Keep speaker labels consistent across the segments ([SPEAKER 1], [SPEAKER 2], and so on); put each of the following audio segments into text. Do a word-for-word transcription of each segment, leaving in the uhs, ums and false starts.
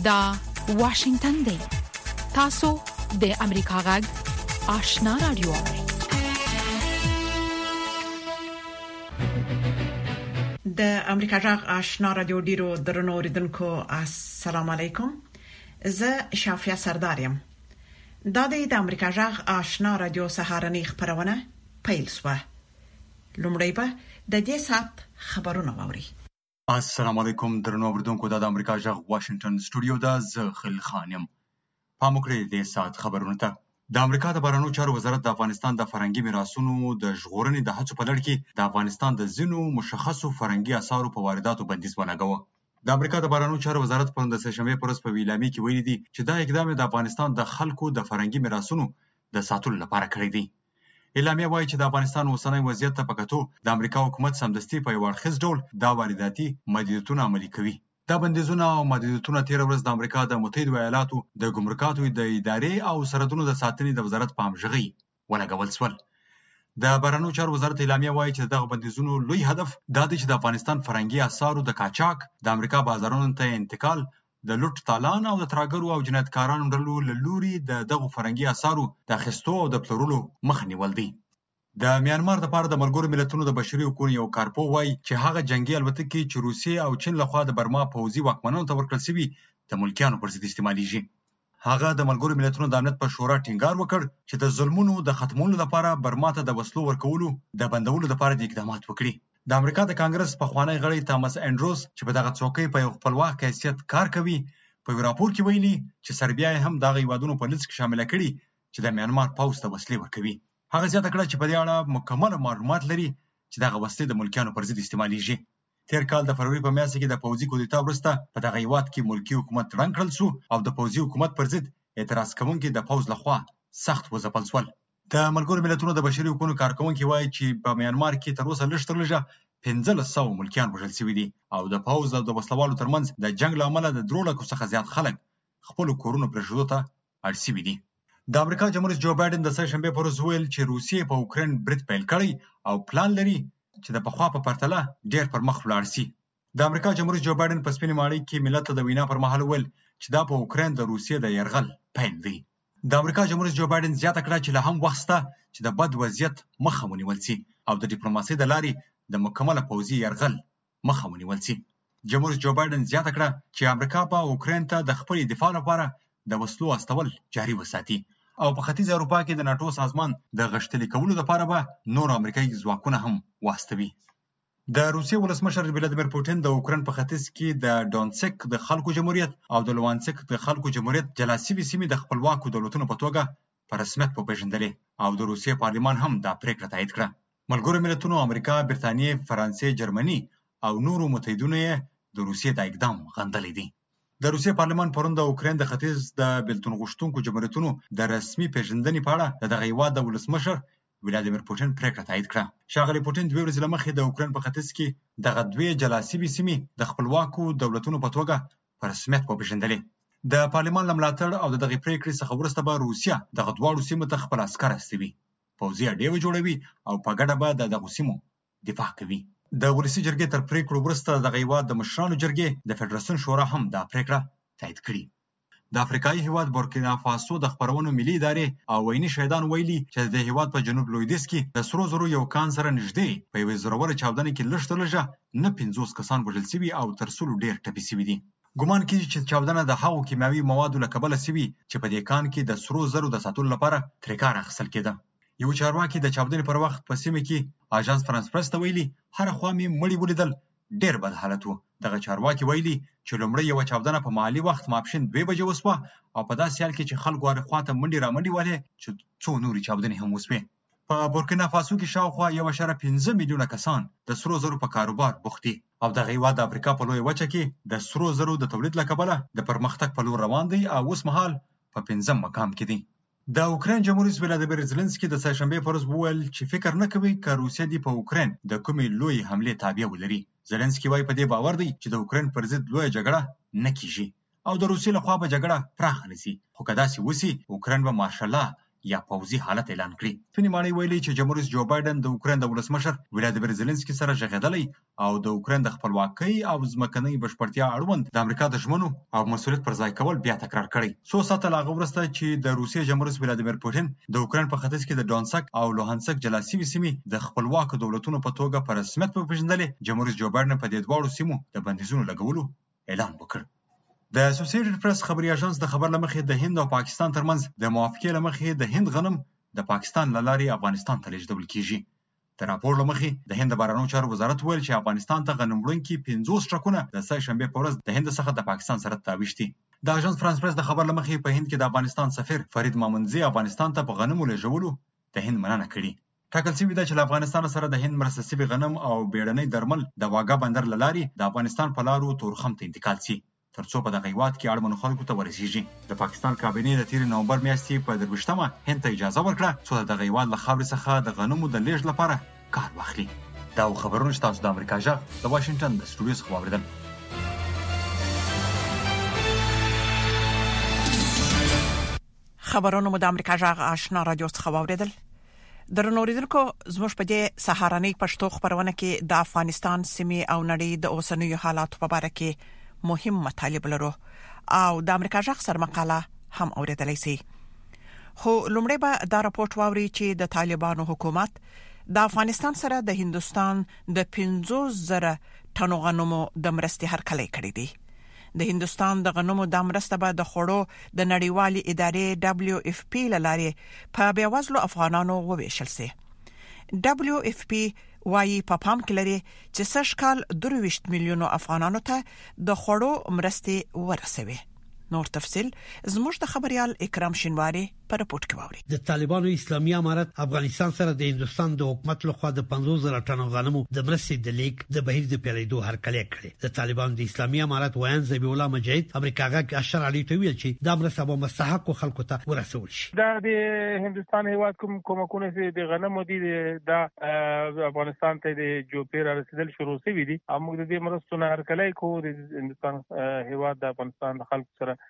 [SPEAKER 1] دا واشنگتن دی. تاسو د امریکا غږ آشنا رادیو.
[SPEAKER 2] د امریکا غږ آشنا رادیو ډیرو درنو اوریدونکو السلام علیکم. زه شافیا سردارم. دا د امریکا غږ آشنا رادیو سهارنی خبرونه پیل شوه. لومړی به د دې سات خبرونه واوري.
[SPEAKER 3] السلام علیکم درنو اوریدونکو. د امریکا غږ واشنگټن سټوډیو دا زه خل خانم. پام وکړئ د سات خبرونه ته. د امریکا د بهرنیو چارو وزارت د افغانستان د فرهنګي میراثونو د ژغورنې د هڅو په لړ کې د افغانستان د ځینو مشخصو فرهنګي اثارو په وارداتو بندیز ولګاوه. د امریکا د بهرنیو چارو وزارت په د سهشنبه پر ورځ په ویلامي کې ویلي دي چې دا اقدام د افغانستان د خلکو د فرهنګي میراثونو د ساتلو لپاره کړی دی. اعلامیه وايي چې د افغانستان اوسنۍ وضعیت ته په کتو د امریکا حکومت سمدستي په یو اړخیز ډول دا وارداتي محدودیتونه عملي کوي. دا بندیزونه او محدودیتونه تیر ورځ د امریکا د متحده ایالاتو د ګمرکاتو د ادارې او سرحدونو د ساتنې د وزارت په همغږۍ ولګول شول. د بهرنیو چارو وزارت اعلامیه وايي چې دغه بندیزونو لوی هدف دا دی چې د افغانستان فرهنګي اثارو د قاچاق د امریکا بازارونو ته انتقال د لوټ تالان او د ترهګرو او جنایتکارانو ډلو له لوري د دغه فرهنګي اثارو د اخیستو او د پلورلو مخه نیول دي. د میانمار د پاره د ملګرو ملتونو د بشري حقوقو یو کارپو وايي چې هغه جنگي الوتکې چې روسیې او چین لخوا د برما پوځي واکمنانو ته ورکړل شوي د ملکیانو پر ضد استعمالېږي. هغه د ملګرو ملتونو د امنیت په شورا ټینګار وکړ چې د ظلمونو د ختمولو لپاره برما ته د وسلو ورکولو د بندولو لپاره د اقدامات وکړي. د امریکا د کانګرس پخوانی غړی تامس انډروز چې په دغه څوکۍ په یو خپلواک حیثیت کار کوي په یو راپور کې ویلي چې سربیا هم دغه هیوادونو په لیست کې شامل کړي چې د میانمار پوځ ته وسلې ورکوي. هغه زیاته کړه چې په دې اړه مکمل معلومات لري چې دغه وسلې د ملکیانو پر ضد استعمالېږي. تیر کال د فروری په میاشت کې د پوځي کودتا وروسته په دغه هیواد کې ملکی حکومت ړنګ کړل شو او د پوځي حکومت پر ضد اعتراض کوونکي د پوځ لخوا سخت وځپل شول. د ملګرو ملتونو د بشري حقوقو کارکونکي وایي چې په میانمار کې تر اوسه لږ تر لږه پنځلس سوه ملکیان وژل شوي دي او د پوځ او د وسلوالو ترمنځ د جنگ له امله د درې لکو څخه زیات خلک خپلو کورونو پرېښودو ته اړ شوي دي. د امریکا جمهور رئیس جو بایدن د سهشنبه پر ورځ ویل چې روسیې په اوکراین برید پیل کړی او پلان لري چې د پخوا په پرتله ډېر پر مخ ولاړ شي. د امریکا جمهور رئیس جو بایدن په سپینې ماڼۍ کې ملت ته د وینا پر مهال ویل چې دا په اوکراین د روسیې د یرغل پیل دی. د امریکا جمهور رئیس جو بایدن زیاته کړه چې له هم وخت شته چې د بد وضعیت مخه ونیول شي او د ډیپلوماسۍ د لارې د مکمله پوځي یرغل مخه ونیول شي. جمهور رئیس جو بایدن زیاته کړه چې امریکا په اوکراین ته د خپل دفاع لپاره د وسلو استول جاري وساتي او په ختیځ اروپا کې د ناتو سازمان د غښتلي کولو لپاره به نور امریکایي ځواکونه هم واستوي. د روسیې ولسمشر ولادیمیر پوټین د اوکراین په ختیځ کې د ډونسک د خلکو جمهوریت او د لوانسک د خلکو جمهوریت جلا شوي سیمې د خپلواکو دولتونو په توګه په رسمیت وپېژندلې او د روسیې پارلمان هم دا پریکړه تایید کړه. ملګرو ملتونو امریکا، برتانیې، فرانسې، جرمني او نورو متحدینو یې د روسیې دا اقدام غندلی دی. د روسیې پارلمان پرون د اوکراین د ختیځ د بیلتون غوښتونکو جمهوریتونو د رسمي پیژندنې په اړه د دغه هیواد د ولسمشر ولادیمیر پوټین پریکړه تایید کړه. ښاغلی پوټین دوې ورځې له مخکې د اوکراین په ختیځ کې دغه دوې جلا شوي سیمې د خپلواکو دولتونو په توګه په رسمیت وپېژندلې. د پارلمان له ملاتړ او د دغې پریکړې څخه وروسته به روسیه دغه دواړو سیمو ته خپل عسکر استوي، پوځي اډې جوړوي او په ګډه به د دغو سیمو دفاع کوي. د ولسي جرګې تر پریکړو وروسته دغه هیواد د مشرانو جرګې د فدراسیون شورا هم دا پریکړه تایید کړي. د افریقایي هیواد بورکینا فاسو د خپرونو ملي ادارې او ویني شهیدان ویلي چې د هیواد په جنوب لویدیځ کې د سرو زرو یو کان سره نږدې په یوې زوروره چاودنه کې لږ تر لږه نه پنځوس کسان وژل شوي او تر سلو ډېر ټپي شوي دي. ګمان کېږي چې چاودنه د هغو کیمیاوي موادو له کبله شوي چې په دې کان کې د سرو زرو د ساتلو لپاره ترې کار اخیستل کېده. یو چارواکي د چاودنې پر وخت په سیمه کې اژانس فرانس پرس ته ویلي هره خوا مې مړي ولیدل، ډېر بد حالت و. دغه چارواکي ویلي چې لومړی یوه چاودنه په محلي وخت ماپښین دوې بجې وسوه او په داسې حال کې چې خلکو هرې خوا ته منډې رامنډې وهلې چې څو نورې چاودنې هم وسوې. په بورکینا فاسو کې شاوخوا یو اعشاریه پنځه میلیونه کسان د سرو زرو په کاروبار بوخت دي او دغه هیواد د افریقا په لویه وچه کې د سرو زرو د تولید له کبله د پرمختګ په لور روان دی او اوس مهال په پنځم مقام کې دی. د اوکراین جمهور رئیس ولادیمیر زلنسکي د سهشنبې په ورځ وویل چې فکر نه کوي که روسیه دې په اوکراین د کومې لویې حملې تابع ولري. زلنسکي وایي په دې باور دی چې د اوکراین پر ضد لویه جګړه نه کیږي او د روسیې لخوا به جګړه پراخه نه شي، خو که داسې وشي اوکراین به ماشاءالله یا پوځي حالت اعلان کړي. سپینې ماڼۍ ویلي چې جمهور رئیس جو بایدن د اوکراین د ولسمشر ولادیمیر زيلنسکي سره ژغېدلی او د اوکراین د خپلواکۍ او ځمکنۍ بشپړتیا اړوند د امریکا د ژمنو او مسؤلیت پر ځای کول بیا تکرار کړی. څو ساعته لا وروسته چې د روسیې جمهور رئیس ولادیمیر پوتین د اوکراین په ختیځ کې د ډونسک او لوهانسک جلا سوي سیمې د خپلواکو دولتونو په توګه په رسمیت وپېژندلې، جمهور رئیس جو بایدن په دې دواړو سیمو د بندیزونو لګولو اعلان وکړ. د اسوسییټډ پریس خبري اژانس د خبر لمخې د هند او پاکستان ترمنځ د موافقې لمخې د هند غنم د پاکستان لارې افغانستان ته لیږدول کیږي. د راپور لمخې د هند بهرنیو چارو وزارت ویل چې افغانستان ته غنم وړونکي پنځوس ټرکونه د سه شنبې په ورځ د هند څخه د پاکستان سره تاویشتي. د اژانس فرانس پریس د خبر لمخې په هند کې د افغانستان سفیر فرید مامنځي افغانستان ته په غنمو لیږدولو د هند مننه کړې. ټاکل شوې ده چې له افغانستان سره د هند مرسته شوي غنم او بیړنۍ درمل د واګا بندر له لارې د افغانستان په لارو تورخم ته انتقال شي ترڅو په دغه هیواد کې اړمنو خلکو ته ورسیږي. د پاکستان کابینې د تیر نومبر میاشتې په درویشتمه هند ته اجازه ورکړه څو د دغه هیواد له خاورې څخه د غنمو د لیږد لپاره کار واخلي. دا خبرونه چې تاسو د امریکا غږ د واشنگټن د سټوډیو څخه واوریدل.
[SPEAKER 2] خبرونه مو د امریکا غږ آشنا رادیو څخه واوریدل. درنوریدونکو زموږ په دې سهارنۍ پښتو خبرونه کې د افغانستان سیمې او نړۍ د اوسنیو حالاتو په اړه کې مهم مطالب لرو او د امریکا غږ سره مقاله هم اوریدلای شئ. خو لومړی به دا راپورټ واوري چې د طالبانو حکومت د افغانستان سره د هندستان د پنځوس زره ټنو غنمو د مرستې هرکلی کړی دی. د هندستان د غنمو د مرسته به د خوړو د نړیوالې ادارې دبليو اف پی لاره په بیوزلو افغانانو وویشل سي. دبليو اف پی وايي په پام کې لري چې سږکال درویشت میلیونو افغانانو ته د خوړو مرستې ورسوي. نور تفصيل زموږ د خبريال اکرام شینواری په رپورت کې واوري.
[SPEAKER 4] د طالبانو اسلامي امارت افغانستان سره د هندستان د حکومت لخوا د پنځوس زره ټنو غنمو د مرستې د لیک د بهیر د پیلېدو هرکلی کړی. د طالبانو د اسلامي امارت وایي ذبیح الله مجاهد امریکا غږ اشر علي ته ویل چې د مرسته به مستحق خلکو ته ورسول شي.
[SPEAKER 5] دا د هندستان هیواد کوم کومکونه چې د غنمو دي د افغانستان ته د جوپیر رسیدل شروع شوی دي. موږ د دې مرستو هرکلی کوو. د هندستان هیواد د افغانستان خلکو سره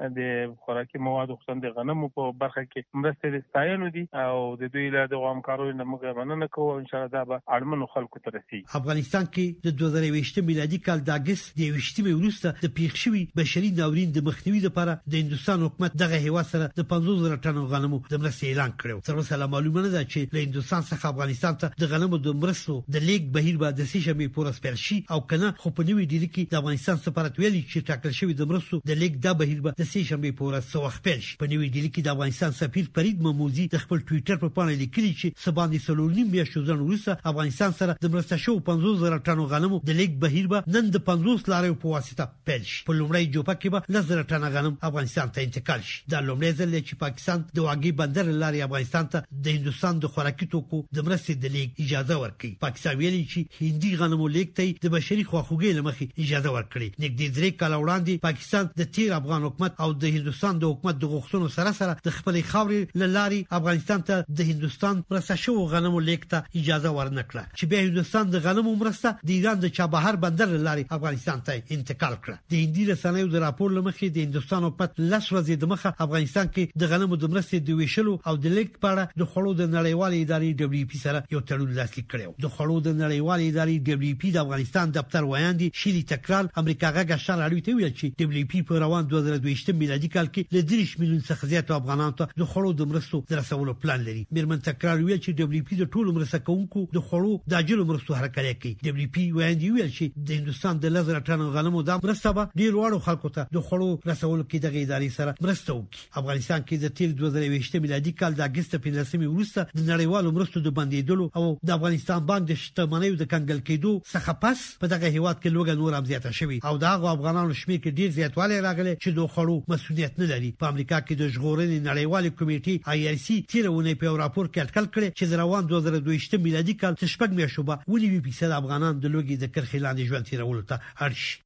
[SPEAKER 5] د خوراکي موادو خصوصا د غنمو په برخه کې مرستې د ستاینو دي او د دوی له دغه همکارانو نه موږ مننه کوو. ان شاء الله دا به اړمنو خلکو ته رسیږي.
[SPEAKER 4] افغانستان کې د دوه زره یوویشت میلادي کال د اگست د یوویشتمې وروسته د پیښ شوي بشري ناورین د مخنیوي لپاره د هندستان حکومت دغه هیواد سره د پنځوس زره ټنو غنمو د مرستې اعلان کړو. تر اوسه معلومه نه ده چې له هندستان څخه افغانستان ته د غنمو د مرستو د لیک بهیر به د سه شنبې پورې سپارل شي او کنه. خو په نوې ډیلي کې د افغانستان سفارت ویلي چې ټاکل شوی د مرستو د لیک د بهیر به د سه شنبې پورې سوخ پیل شي. په نوې ډیلي کې د افغانستان سفیر فرید مموزي د خپل ټوئیټر په پاڼه لیکلي چې سباندې سلولنیم میاشتو ځن وروسته افغانستان سره د مرسته شو پنځوس زره ټنو غنمو د لیک بهیر به نن د پنځوس لاریو په واسطه پیل شي. په لومړی جوپه کې به لس زره ټنه غنم افغانستان ته انتقال شي. دا لومړی ځل چې پاکستان د واګي بندر لارې افغانستان ته د هندستان د خوراکي توکو د مرستې د لیک اجازه ورکړي. پاکستان ویلي چې هندي غنمو لیک ته د بشري خواخوږۍ لمخې اجازه ورکړي. نږدې درې کاله وړاندې پاکستان د تیر افغان حکومت او د هندستان د حکومت د غوښتنو سره سره د خپلې خاورې لاري افغانستان ته د هندستان مرسته شو غنمو لیک ته اجازه ورنکړه چې به هندستان د غنمو مرسته د ایران د چابهار بندر لاري افغانستان ته انتقال کړه. د هندي رسنیو د راپور لمخې د هندستان حکومت لس ورځې د مخه افغانستان کې د غنمو د مرستې د ویشلو او د لیک په اړه د خړو د نړیوالې ادارې دبليو پی سره یو تړون لاسلیک کړو. د خړو د نړیوالې ادارې دبليو پی د افغانستان دفتر وایاندي شيلي تکرار امریکا غږ اشار اړوي ته ویل چې دبليو پی په روان دوه زره دوه ویشت میلادي کال کې له دریش میلیون څخه زیات افغانانو ته د خړو د مرستو د رسولو پلان لري. میرمن تکرار ویل چې دبليو پی د ټولو مرسته کوونکو د خړو د اجرو مرستو هرکلی کوي. دبليو پی وایي ویل چې د هندستان د لزر ټن غنمو د مرسته به ډیر وړو خلکو ته د خړو رسولو کې دغه ادارې سره مرسته وکړي. افغانستان کې د تیر دوه زره یوویشت میلادي کال د اگست په لسمې وروسته د نړیوالو مرستو د بندیدلو او د افغانستان بانک د شتمنیو د کنګل کېدو څخه پس په دغه هیواد کې لوګه نور هم زیاته شوې او دغه افغانانو شمېر کې ډیر زیاتوالی راغلی چې د خړو مسؤلیت نه لري. په امریکا کې د ژغورنې نړیوالې کمیټې آی ار سی تیرونه په راپور کې اټکل کړی چې روان دوه زره دوه ویشت میلادي کال څخه شپږ میاشتې به ونیوي فیصد افغانان د لوګي د کرخې لاندې ژوند تیرولو ته اړ شي.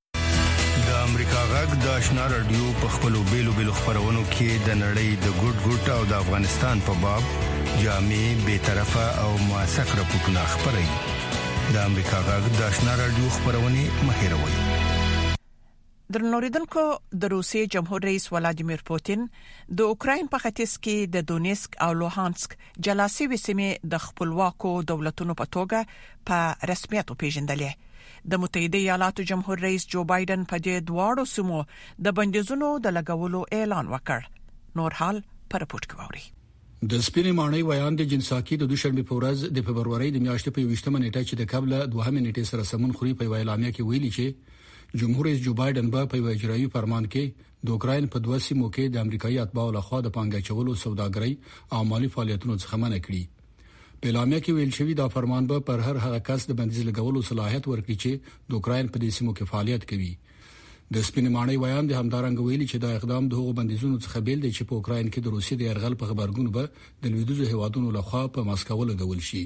[SPEAKER 6] د امریکا غږ د آشنا رادیو په خپلو بیلو بیلو خبرونو کې د نړۍ د ګډ ګډ او د افغانستان په باب جامع به طرفه او موثق راپورټونه خبري. د امریکا غږ د آشنا رادیو خبرونه مهیروي.
[SPEAKER 2] درنوریدونکو د روسیې جمهور رئیس ولادیمیر پوتین د اوکراین په ختیځ کې د دونیسک او لوهانسک جلاسي وسیمې د خپلواکو دولتونو په توګه په رسمیت پیژندلې. د متحده ایالاتو جمهور رئیس جو بایدن په دې دواړو سیمو د بندیزونو د لګولو اعلان وکړ. نور حال پر رپورت کې ووري.
[SPEAKER 6] د سپینې ماڼۍ ویان د جنساکي د دوشنبه په ورځ د فبرवरी د میاشتې په یوشتمه نیټه چې د قبل دوه نیټې سره سمون خوري په اعلامیه کې ویلي چې جمهور رئیس جو بایدن به په اجرایي فرمان کې د اوکراین په دوه سیمو کې د امریکایي اتباعو لخوا د پانګه چولو سوداګرۍ او مالی فعالیتونو څخه منع کړي. په اعلامیه کې ویل شوی دا فرمان به پر هر هغه کس د بندیز لګولو صلاحیت ورکړي چې د اوکراین په دې سیمو کې فعالیت کوي. د سپینې ماڼۍ ویان د همدارنګ ویلي چې دا اقدام د هغو بندیزونو څخه بیل دی چې په اوکراین کې د روسیې د يرغل په خبرګون به د لویدیځو هیوادونو لخوا په ماسکو لګول شي.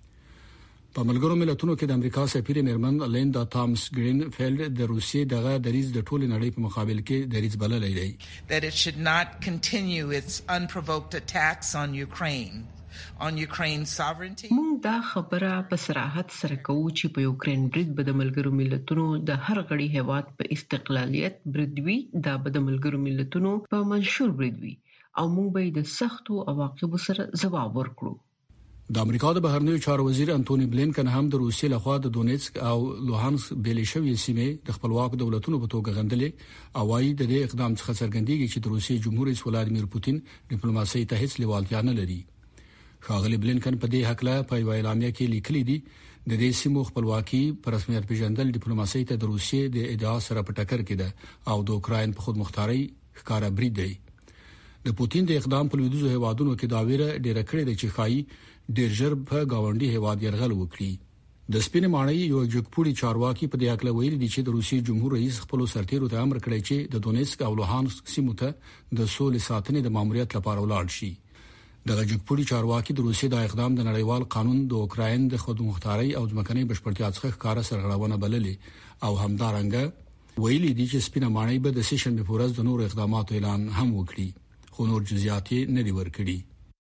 [SPEAKER 6] په ملګرو ملتونو کې د امریکا سفیر میرمن لیندا تامس ګرینفیلډ د روسیې دغه دریځ د ټولو نړۍ په مقابل کې دریځ بللی دی.
[SPEAKER 7] That it should not continue its unprovoked attacks on Ukraine. on Ukraine sovereignty.
[SPEAKER 8] موږ دا خبره په صراحت سره کوو چې په یوکرين برید به د ملګرو ملتونو د هر غړي هیواد په استقلالیت بریدوي، دا به د ملګرو ملتونو په منشور بریدوي او موږ به د سختو عواقبو سره ځواب ورکړو.
[SPEAKER 6] د امریکا د بهرنیو چارو وزیر انټونی بلینکن هم د روسیې لخوا د دونیتسک او لوهانسک بیلې شوې سیمې د خپلواک دولتونو په توګه غندلې او وايي د دې اقدام څخه څرګندېږي چې د روسیې جمهور رئیس ولادیمیر پوتین ډیپلوماسي ته هیڅ لیوالتیا نه لري. ښاغلي بلینکن په دې حق له په اعلامیه کې لیکلي دي د دې سیمو خپلواکي پر رسمیت پیژندل ډیپلوماسي ته د روسیې د ادعا سره په ټکر کې ده او د اوکراین په خودمختاري ښکارا برید دی. د پوتین د اقدام په لویدیځو هیوادونو کې دا ویره ډېر کړې ده چې خایي ډېر ژر په گاونډي هیواد يرغل وکړي. د سپینې ماڼۍ یو جګپوړي چارواکي په دې اړه ویلي دي چې د روسیې جمهور رئیس خپل سرتیرو ته امر کړی چې د دونیتسک او لوهانسک سیمو ته د سولې ساتنې د ماموریت لپاره ولاړ شي. د جګپوړي چارواکي د روسیې د اقدام د نړیوال قانون د اوکراین د خودمختاري او ځمکنۍ بشپړتیا څخه ښکارا سرغړونه بللې او همدارنګه ویلي دي چې سپینې ماڼۍ به د سیشن په ورځ د نور اقداماتو اعلان هم وکړي، خو نور جزئیات یې نه دي ورکړي.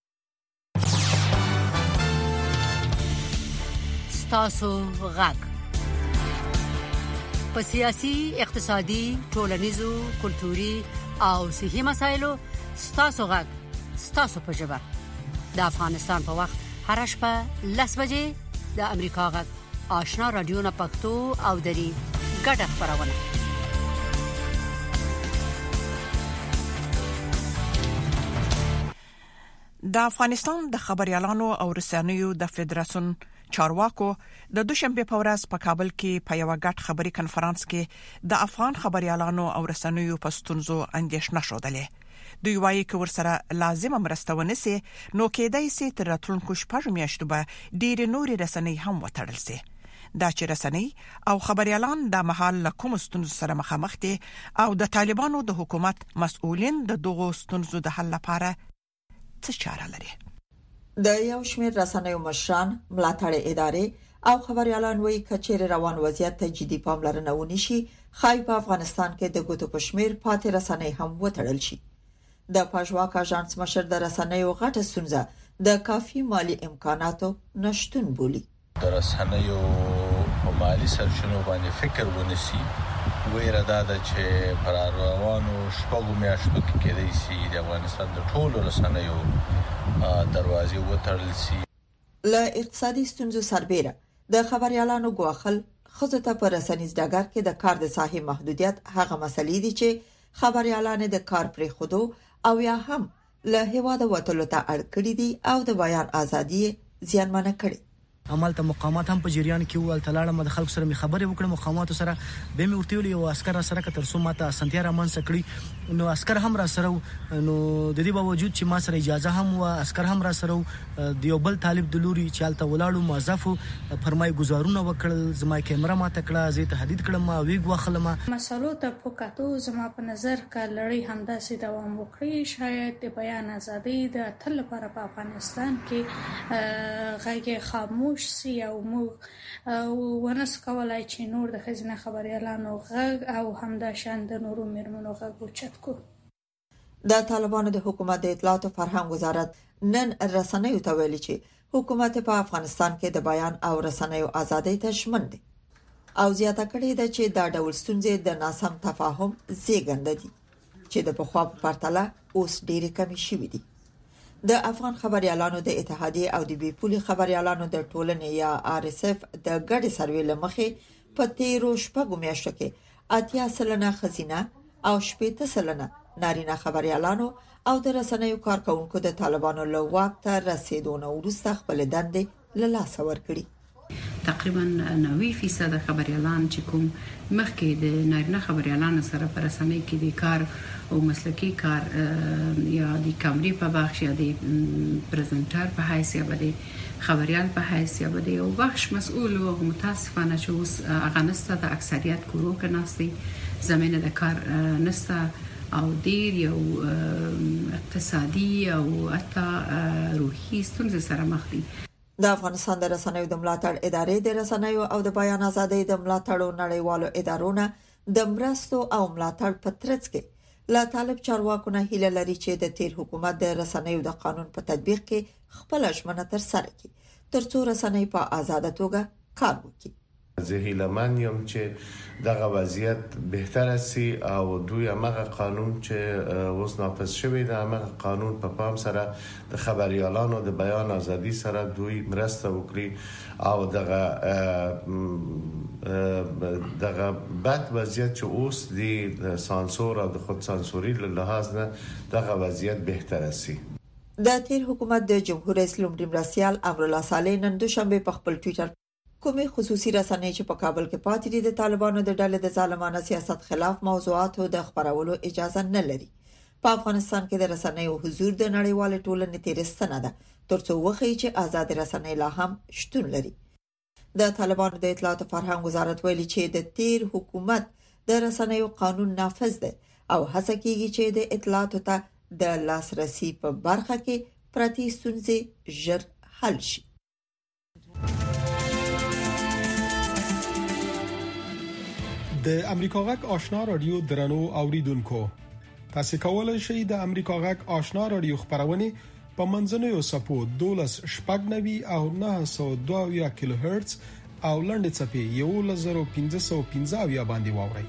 [SPEAKER 9] تاسو غږ په سیاسي، اقتصادي، ټولنیزو، کلتوري او صحي مسایلو تاسو غږ تاسو په ژبه د افغانستان په وخت هر شپه لس بجې د امریکا غږ آشنا رادیو نه پښتو او دري ګډه خبرونه.
[SPEAKER 2] د افغانستان د خبريالانو او رسنیو د فدراسیون چارواکو د دوشنبه په ورځ په کابل کې په یو غټ خبري کنفرانس کې د افغان خبريالانو او رسنیو په ستونزو اندېښنه شوه. دوی وايي چې ورسره لازم مرسته ونیسي نو کېدای شي تر راتلونکو شپږ میاشتو به ډېر نوري رسنۍ هم وتړل شي. دا چې رسنۍ او خبريالان د محل له کوم ستونزو سره مخامخ دي او د طالبانو د حکومت مسؤلین د دغو ستونزو د حل لپاره څه چاره لري.
[SPEAKER 10] د یو شمېر رسنیو مشران، ملاتړ ادارې او خبريالان وایي چې روان وضعیت ته جدي پاملرنه ونشي، خای په افغانستان کې د ګوتو پښمیر پاتې رسنۍ هم وتړل شي. د پژواک اژانس مشر د رسنیو غټه ستونزه د کافي مالی امکاناتو نشټون بولي.
[SPEAKER 11] د رسنیو په مالی سرچینو باندې فکر ونیسي، ویره دا ده چې پر روانو شپږو میاشتو کې کېدای شي د افغانستان د ټولو رسنیو دروازې وتړل شي.
[SPEAKER 10] له اقتصادي ستونزو سربېره د خبريالانو ګواخل خزو ته پر رسنیز ډګر کې د کار د ساحې محدودیت هغه مسلې دي چې خبريالان د کار پرې خودو او یا هم له هیواده وتلو ته اړ کړی دي او د بیان ازادي زیانمنه کړي.
[SPEAKER 12] عمل ته مقامات هم په جریان کې ول تلاړه مد خلک سره می خبرې وکړم، مقامات سره به می ورته ویل او عسكر سره کتر سو ماته سنتیا رمن سکړي نو عسكر هم را سره نو د دې باوجود چې ما سره اجازه هم و عسكر هم را سره دیوبل طالب د لوري چالت ولاړو موظف فرمای گزارونه وکړل، زما کیمرا ما تکړه زه تهدید کړم ما ویګ واخلم.
[SPEAKER 13] مسلو ته پکاتو زما په نظر ک لړۍ همداسې دوام وکړي، شاید د بیان ازادي د تل لپاره په افغانستان کې غږ خاموش شي او موږ ونس کولای چې نور د خزینه خبريالانو غږ او همداشان د نورو مرمنو غږ اوچت کو.
[SPEAKER 10] د طالبانو د حکومت د اطلاعات او فرهنګ وزارت نن رسنیو ته ویلي چې حکومت په افغانستان کې د بیان او رسنیو ازادۍ ته ژمن دی. او زیاته کړې ده چې دا ډول ستونزې د ناسم تفاهم زیږنده دي چې د پخوا په پرتله اوس ډېرې کمې شوې دي. د افغان خبريالانو د اتحادیې او د بیپولي خبريالانو د ټولنې یا آر اس اف د ګډ سروې لمخې په تیرو شپږو میاشتو کې اتیا سلنه خزینه او شپږ سلنه نارینه خبريالانو او د رسنیو کارکونکو د طالبانو له واک ته رسیدونه وروسته خپل دندې له لاسه ورکړي.
[SPEAKER 14] تقریبا نوي فیصد خبريالان چې کوم مخکې د نارینه خبريالانو سره پر رسنۍ کې د کار او مسلکی کار یا د کامرې په بخش یا د پریزنټر په حیثیت باندې خبريال په حیثیت باندې او بخش مسؤل او متاسفانه چې اوس اغانسته د اکثریت کورو کې ناشتي زمينه د کار نسته او ډیر یو اقتصادي او حتی روحي ستونزې سره مخ دي.
[SPEAKER 10] د افغانستان د رسنیو د ملاتړ ادارې د رسنیو او د بیان ازادۍ د ملاتړو نړیوالو ادارونو د مرستو او ملاتړ په ترڅ کې لا طالب چارواکو نه هیله لري چې د تیر حکومت د رسنیو د قانون په تطبیق کې خپل ژمنه تر سره کړي ترڅو رسنۍ په آزاده توګه کار وکړي.
[SPEAKER 15] زه هیله‌من یم چې دغه وضعیت بهتر شي او دوی هغه قانون چې اوس نافذ شوی دی هغه قانون په پام سره د خبريالانو د بیان ازادي سره دوی مرسته وکړي او دغه دغه بد وضعیت چې اوس دی د سانسور او د خود سانسوري له لحاظ نه دغه وضعیت بهتر شي.
[SPEAKER 10] د تیر حکومت د جمهور رئیس لومړي مرستيال امرالله صالح نن دوشنبه په خپل ټوئیټر کومې خصوصي رسنۍ چې په کابل کې پاتې دي د طالبانو د ډلې د ظالمانه سیاست خلاف موضوعاتو د خبرولو اجازه نه لري. په افغانستان کې د رسنیو حضور د نړیوال ټولنې تیرستنه ده ترڅو وخی چې آزاد رسنۍ لا هم شتون لري. د طالبانو د اطلاعات او فرهنګ وزارت ویلي چې د تیر حکومت د رسنیو قانون نافذ ده او هڅه کوي چې د اطلاعاتو ته د لاسرسي په برخه کې پرتی ستونزې ژر حل شي.
[SPEAKER 16] د امریکا غږ آشنا رادیو درنو اوریدونکو تاسو کولای شئ د امریکا غږ آشنا رادیو خبرونه په منځنوي سپو دولس شپږ نوي او نه سوه دوه کیلو هرتز او لنډ چپی یو لزر پنځه سوه پنځه باندې واورئ.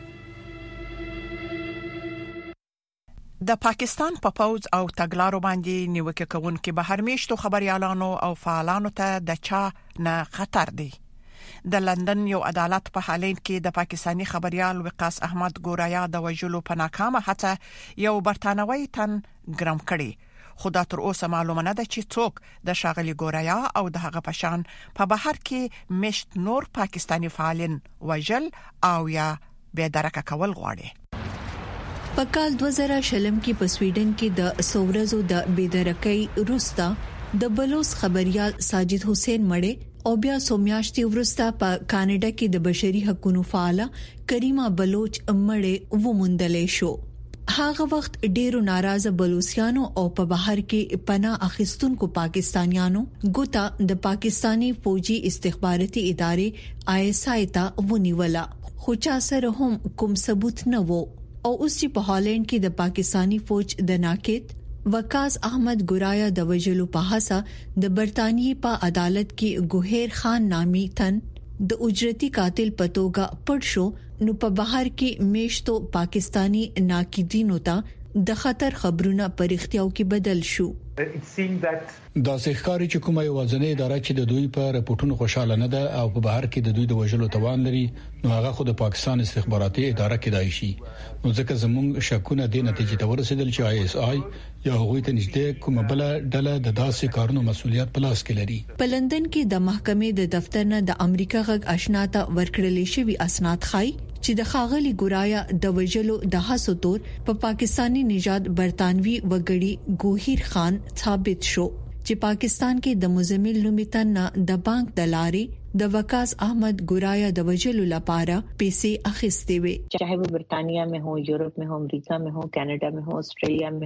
[SPEAKER 2] د پاکستان په پوز او تګلارو باندې نیوکه کوونکې بهر میشتو خبريالانو او فعالانو ته د چا نه خطر دی. د لندن یو عدالت په حالین کې د پاکستانی خبريال وقاص احمد ګورایا د وژلو په ناکامه هڅه یو برتانوي تن ګرم کړي. خدا تر اوسه معلومه نه ده چې څوک د شاغلي ګورایا او د هغه پشان په بهر کې مشت نور پاکستانی فعالین وژل او یا بے درکه کول غواړي.
[SPEAKER 17] په کال دوه زره شلم کې په سویډن کې د سورزو د بے درکۍ روستا د بلوس خبريال ساجد حسین مړې او بیا سومیاشتي ورستا په کاناډا کې د بشري حقوقو فعاله کریمه بلوچ مړې وموندلې شو. هغه وخت ډیرو ناراضه بلوچستانو او په بهر کې پناه اخیستونکو پاکستانیانو ګوتا د پاکستانی فوجي استخباراتي ادارې آی ایس آی ته ونیولا خو چا سره هم کوم ثبوت نه وو او اوس چې په هالند کې د پاکستانی فوج د ناقد وقاص احمد ګورایا د وجلو په حسا د برتانیې په عدالت کې ګوهر خان نامي تن د اجرتی قاتل پتوګه پړ شو نو په بهر کې میشتو پاکستانی ناقدینو ته د خطر خبرونه پرختیاو کې بدل شو.
[SPEAKER 6] دا ښکاری چې کومه یو ځنې اداره چې د دوی په رپورټونو خوشاله نه ده او په بهر کې د دوی د وژلو توان لري نو هغه خو د پاکستان استخباراتي اداره کې دای شي. نو ځکه زموږ شکونه د نتیجې ته ورسېدل چې آی ایس آی یا هغوی ته نږدې کومه بل ډله د داسې کارونو مسولیت په لاس کې لري.
[SPEAKER 17] په لندن کې د محکمې د دفتر نه د امریکا غږ آشنا ته ورکړل شوی اسناد خای چې د خاغلی ګورایا د وجلو د هڅو تور په پا پاکستانی نژاد برتانوي وګړي ګوهر خان ثابت شو چې پاکستان کې د مزمل لومیتن د بانک دلاري د وقاص احمد ګورایا د وجلو لپاره پیسې اخیستې وي.
[SPEAKER 18] चाहे वो برطانیہ में हो, यूरोप में हो, अमेरिका में हो, कनाडा में हो, ऑस्ट्रेलिया में हो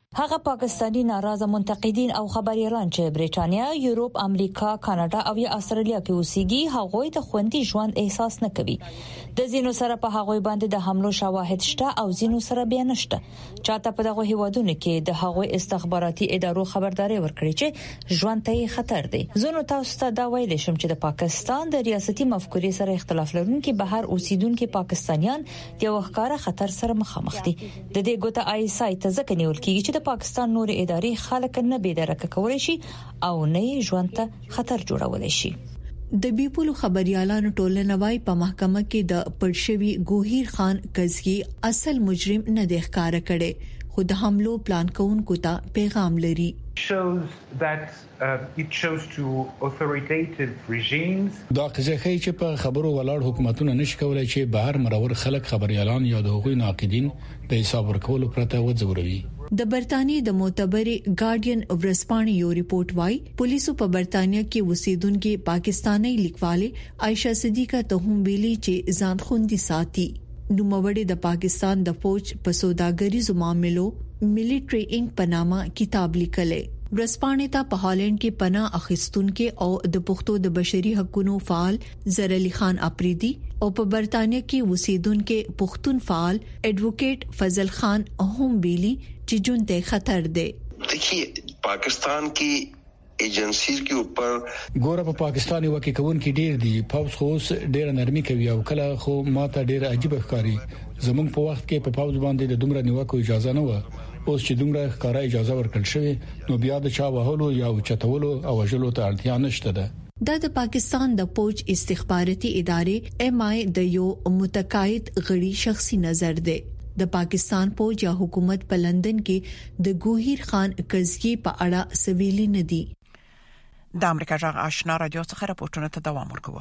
[SPEAKER 18] هغه پاکستانی ناراضه منتقدین او خبريالان چې برېټانیا، یورپ، امریکا، کاناډا او یا استرالیا کې اوسېږي هغوی د خوندي ژوند احساس نه کوي. د زینو سره په هغوی باندې د حملو شواهد شته او زینو سره بیا نشته. چاته په دغه هیوادونو کې د هغوی استخباراتي ادارو خبرداري ورکړي چې ژوند ته خطر دی. زه تاسو ته دا ویل شم چې د پاکستان د ریاستي مفکورې سره اختلاف لرونکي بهر اوسیدونکو پاکستانیان د یو ښکارا خطر سره مخامخ دي. د دې ګوته آی اس آی ته ځکه نیول کیږي چې د پاکستان نور ادارې خلک نه بيدرکه کولای شي او نه ژوند ته خطر جوړولای شي.
[SPEAKER 17] د بیپولو خبريالانو ټولنه وايي په محکمه کې د پړشوي ګوهیر خان قزغي اصل مجرم نه د ښکارا کړي خو د حملو پلان کوونکو ته پیغام لري.
[SPEAKER 19] shows that uh, it shows to authoritative regimes
[SPEAKER 6] دا قضیه چې په خبرو ولاړ حکومتونه نشي کولای چې بهر مرور خلک خبريالان یا د حقوقي ناقدین د حساب ورکولو پرته وځوروي.
[SPEAKER 17] د برتانیې د معتبري ګارډین ورسپانې یو ریپورت وايي پولیسو په برتانیې کې وسیدونکو پاکستانی لیکواله عائشہ صدیقہ ته هم ویلي چې ځان خوندي ساتي. نوموړي د پاکستان د فوج په سوداګریزو معاملو ملټری انک په نامه کتاب لیکلې. ورسپانې ته په هالند کې پناه اخیستونکو او د پښتو د بشري حقوقو فعال زر علي خان اپریدي او په برتانیې کې وسیدونکو پښتون فعال ایڈوکیټ فضل خان هم ویلي چې جون ته خطر دی.
[SPEAKER 20] देखिए पाकिस्तान की ایجنسی کې اوپر
[SPEAKER 6] ګوره په پاکستان یو کې کون کې ډیر دي پاوس خو ډیر نرمي کوي او کله خو ماته ډیر عجیب ښکاری. زمونږ په وخت کې په پاوس باندې د دومره نیوکو اجازه نه و. اوس چې دومره ښکارا اجازه ورکړل شوی نو بیا د چا وهلو یا چتولو او وژلو ته اړتیا نشته ده.
[SPEAKER 17] د پاکستان د فوج استخباراتي ادارې ایم آی د یو متقاعد غړي شخصي نظر دی. د پاکستان فوج یا حکومت په لندن کې د ګوهیر خان قزغي په اړه سویلي ندي.
[SPEAKER 2] د امریکا جغ آشنا رادیو څخه راپورټونه ته دوام ورکوه.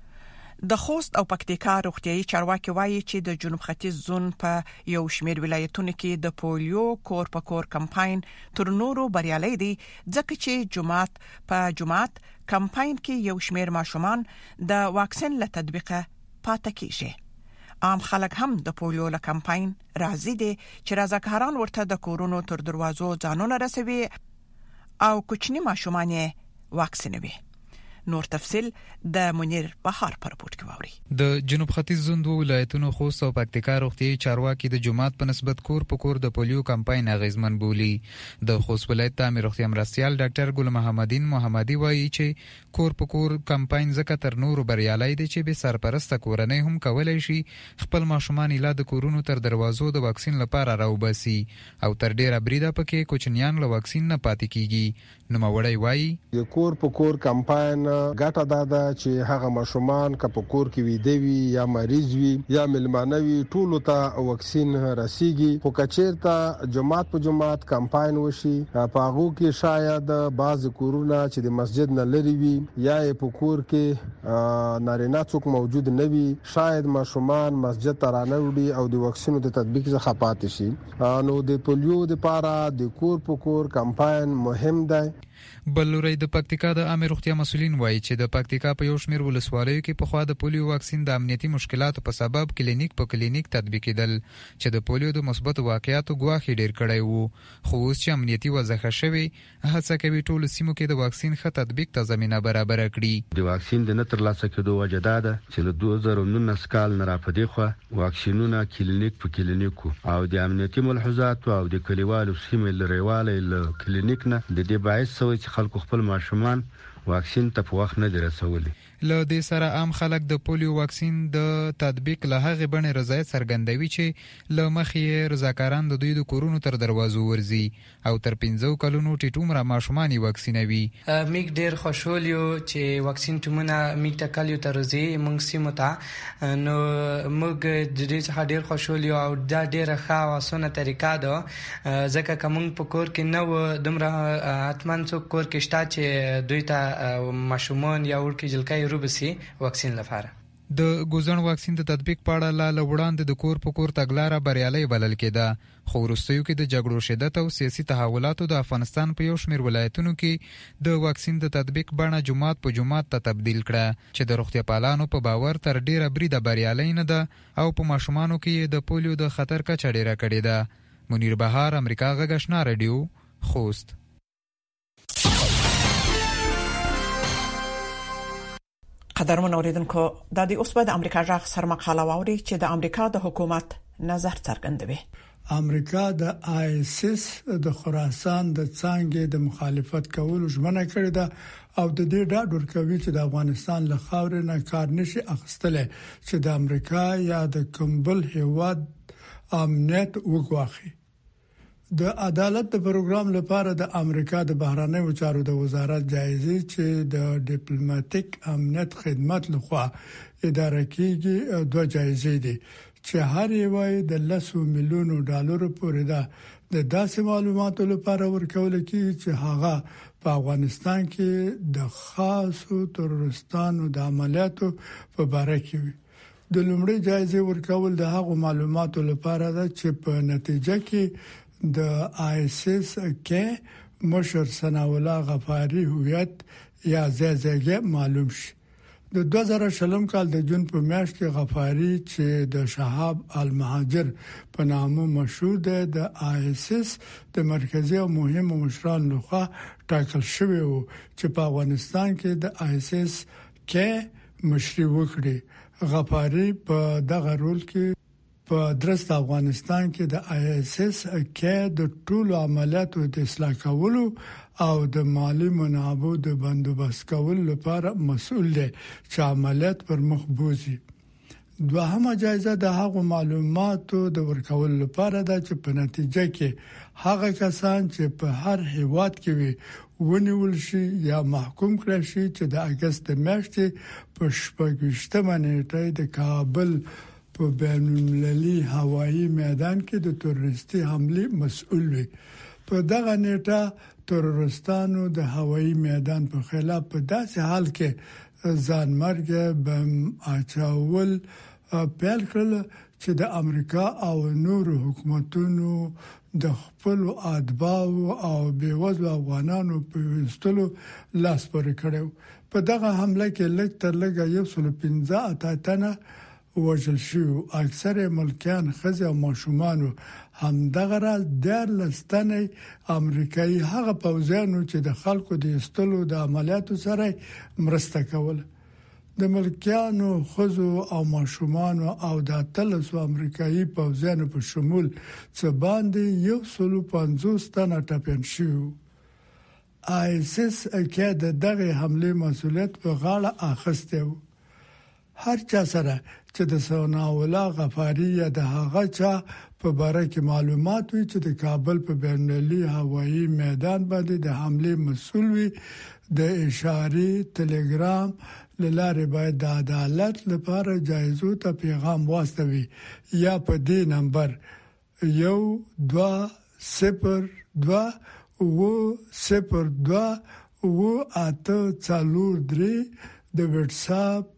[SPEAKER 2] د خوست او پکتیکا روغتيایي چارواکي وایي چې د جنوب ختیځ زون په یو شمېر ولایتونو کې د پولیو کور په کور کمپاین تر نورو بریالي دي ځکه چې جمعات په جمعات کمپاین کې یو شمېر ماشومان د واکسین له تطبیقه پاتې کیږي. عام خلک هم د پولیو له کمپاین راضي دي چې رضاکاران ورته د کورونو تر دروازو ځانونه رسوي او کوچني ماشومان یې واکسینوي. نور تفصيل د منیر بهار پر رپورت کې ووري.
[SPEAKER 21] د جنوب ختیځ زون دوه ولایتونو خوست او پکتیکا روغتيایي چارواکي د جمعات په نسبت کور په کور د پولیو کمپاین اغیزمن بولی. د خوست ولایت د امیر روغتي مرستيال ډاکټر ګل محمدین محمدي وایي چې کور په کور کمپاین زکه تر نورو بریالي دي چې به سرپرسته کورنۍ هم کولای شي خپل ماشومان لا د کورونو تر دروازو د واکسین لپاره راوباسي او تر ډیره بریده پکې کوچنیان له واکسین نه پاتې کیږي. نو موړی وایي
[SPEAKER 22] د کور په کور کمپاین ګټه دادا چې هغه ماشومان که په کور کې ویده وي یا مریض وي یا ملمانه وي ټول ته واکسین رسیږي. خو کچیرته جمعات په جمعات کمپاین وشي په هغه کې شاید بعض کورونه چې د مسجد نه لري وي یا په کور کې نارینه څوک موجود نه وي شاید ماشومان مسجد ته رانوړي او د واکسینو د تطبیق څخه پاتې شي. نو د پولیو لپاره د کور په کور کمپاین مهم دی.
[SPEAKER 21] بلوري د پکتیکا د عامه روغتیا مسولین وایي چې د پکتیکا په یو شمېر ولسوالیو کې په خوا د پولیو واکسین د امنیتي مشکلاتو په سبب کلینیک په کلینیک تطبیق کېدل چې د پولیو د مثبت واقعیاتو ګواښ ډیر کړی وو. خو اوس چې امنیتي وضعه شوي هڅه کوي ټول سیمو کې د واکسین ښه تطبیق ته زمينه برابر کړي.
[SPEAKER 23] د واکسین د نتر لاسه کېدو وجه دا ده چې له دوه زره نولس کال نه راپدې خو واکسینونه کلینیک په کلینیکو او د امنیتي ملحوظات او د کلیوالو سیمې لريواله ل کلینیک نه د دې باعث شوی خلکو خپل ماشومان واکسین ته په وخت نه درسولي.
[SPEAKER 21] له دې سره عام خلک د پولیو واکسین د تطبیق له هغه بڼې رضایت څرګندوي چې له مخې رضاکاران د دوی د کورونو تر دروازو ورځي او تر پنځو کلونو ټیټومره ماشومان واکسینوي.
[SPEAKER 24] میګ ډیر خوشحال یو چې واکسین ټومونه میګ تکلیو تر ورځي موږ سیمه ته نو موږ د دې څخه ډیر خوشحال یو او دا ډیره ښه او اسانه طریقه ده ځکه کوم په کور کې نو دمره اتمن څوک کور کې شته چې دوی ته ماشومان یا ورکه جلکای روبسي واکسین لپاره.
[SPEAKER 21] د ګوزن واکسین د تطبیق په اړه لا لوړاند د کور په کور تګلارې بریالي بلل کېده. خو وروستیو کې د جګړو شدت او سیاسي تحولاتو د افغانستان په یو شمېر ولایتونو کې د واکسین د تطبیق بڼه جمعات په جمعات ته تبدیل کړه چې د روغتیا پالانو په باور تر ډیره بریده بریالي نه ده او په ماشومانو کې د پولیو د خطر کچه ډیره کړې ده. منیر بهار، امریکا غږ آشنا رادیو، خوست.
[SPEAKER 2] قدرمن اوریدونکو، د دې اوس په د امریکا ځخ سر مقاله واوري چې د امریکا د حکومت نظر څرګندوي.
[SPEAKER 1] امریکا د آیسیس د خراسان د څنګه د مخالفت کولو ژمنه کړې ده او د دې ډاډ ورکوي چې د افغانستان له خاورې نه کار نشي اخیستل چې د امریکا یا د کومبل هیواد امنیت وګواخي. د عدالت د پروګرام لپاره د امریکا د بهرانه چارو د وزارت جایزه چې د ډیپلوماټیک امنیت خدمت لخوا اداره کیږي دوه جایزې دي چې هر یو د لسو میلیونو ډالرو پورې ده. د داسې معلوماتو لپاره ورکول کیږي چې هغه په افغانستان کې د خاصو تروریستانو د عملیاتو په اړه کې وي. د لومړي جایزې ورکول د هغو معلوماتو لپاره ده چې په نتیجه کې د آیسیس کې مشر ثناء الله غفاری هویت یا ځایګه معلوم شي. د دوه زره شلم کال د جون په میاشت کې غفاری چې د شهاب المهاجر په نامه مشهور دی د آیسیس د مرکزی او مهم مشران لخوا ټاکل شوی وو چې په افغانستان کې د آیسیس کې مشري وکړي. غفاری په دغه رول کې په درست افغانستان کې د آیسیس کې د ټولو عملیاتو د اصلاح کولو او د مالی منابعو د بندوبست کولو لپاره مسؤل دی چې عملیات پر مخ بوزي. دوهمه جایزه د هغو معلوماتو د ورکول لپاره ده چې په نتیجه کې هغه کسان چې په هر هیواد کې وي ونیول شي یا محکوم کړل شي چې د اگست میاشتې په شپږمه نیټه د کابل په بین المللي هوایي میدان کې د تروریستي حمله مسؤل وي. په دغه نیټه تروریستانو د هوایي میدان په خلاف په داسې حال کې ځان مرګ بم اچول پیل کړل چې د امریکا او نور حکومتونو د خپل اتباع او بیوزلو افغانانو په وستلو لاس پورې کړو. په دغه حمله کې لږ تر لږه یو سل پنځه اتاتنه وژل شو. اکثر ملکیان خزه او ماشومان هم دغه راز د لستنې امریکایي هغه پوځیانو چې د خلکو د استلو د عملیاتو سره مرسته کوله. د ملکیانو خزو او ماشومان او د تلسو امریکایي پوځیانو په شمول څه باندې یو سل پنځوس تنه ټپيان شو. آیسیس کې د دغه حمله مسؤلیت په غاړه اخیسته و. هر چا سره چې د ثناء الله غفاری یا د هغه چا په اړه کې معلومات وي چې د کابل په بین المللي هوایي میدان باندې د حمله مسؤل وي د اشاري ټلګرام لاره باید د عدالت لپاره جایزو ته پیغام واستوي یا په دې نمبر یو دوه صفر دوه و صفر دوه و اته څلور درې د واتس اپ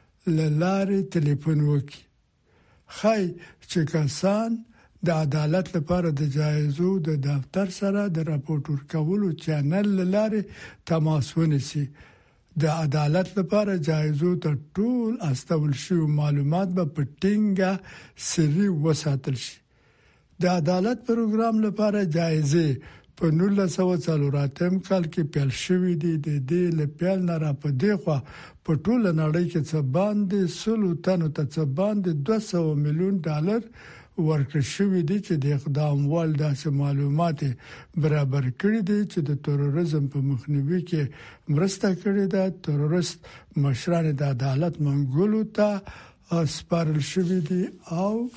[SPEAKER 1] لاره ټلیفون وکي. خای چې کسان د عدالت لپاره د جایزو د دفتر سره د راپورټ ورکولو چینل لاره تماس ونیسي. د عدالت لپاره جایزو ته ټول استول شوی معلومات به په ټینګه سری وساتل شي. د عدالت پروګرام لپاره جایزه په نولس سوه څلور اتم کال کې پیل شوې دي. د دې لپاره نه را په دی خو په ټول نړۍ کې څه باندې سلو تنو ته څه باندې دوه سوه میلیون ډالر ورکړل شوې دي چې د اقدام وال داسې معلومات برابر کړي دي چې د تروریزم په مخنیوي کې مرسته کړې ده. تروریست مشران د عدالت منګولو ته سپارل شوې دي او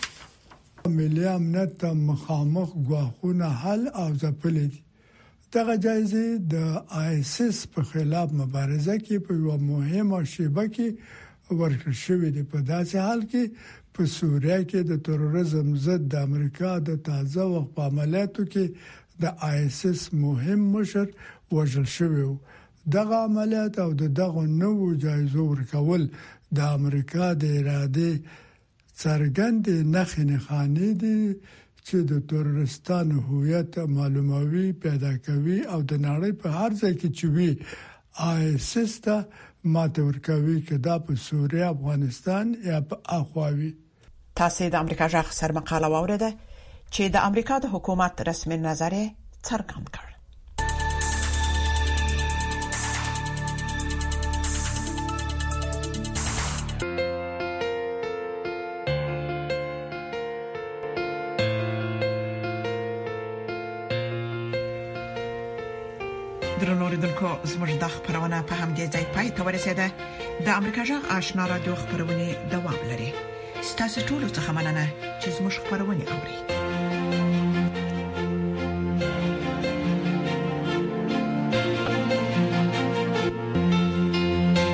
[SPEAKER 1] ملي امنیت ته مخامخ غواخونه حل او ځپلې دي. دغه جایزه د آیسیس په خلاف مبارزه کې په یو مهمه شیبه کې ورکړل شوې ده. په داسې حال کې په سوریه کې د تروریزم ضد د امریکا د تازه وخت په عملیاتو کې د آیسیس مهم مشر وژل شوی و. دغه عملیات او دغه نوو جایزو ورکول د امریکا د اراده څرګند نښې نښانې دي چې د تروریستانو هویت معلوموي، پیدا کوي او د نړۍ په هر ځای کې چې وي آیسیس ته ماته ورکوي، چې دا په سوریه، افغانستان یا په اخواوي.
[SPEAKER 2] تاسو د امریکا ځخ سر مقاله واوریده چې د امریکا د حکومت رسمي نظر څرګند کړ. درنو لیدونکو زموږ د خبرونه په همدې ځای پای ته ورسیده. د امریکا جغ آشنا رادیو خبرونه دوام لري. ستاسو ټول څه مننه چې زموږ خبرونه اوري.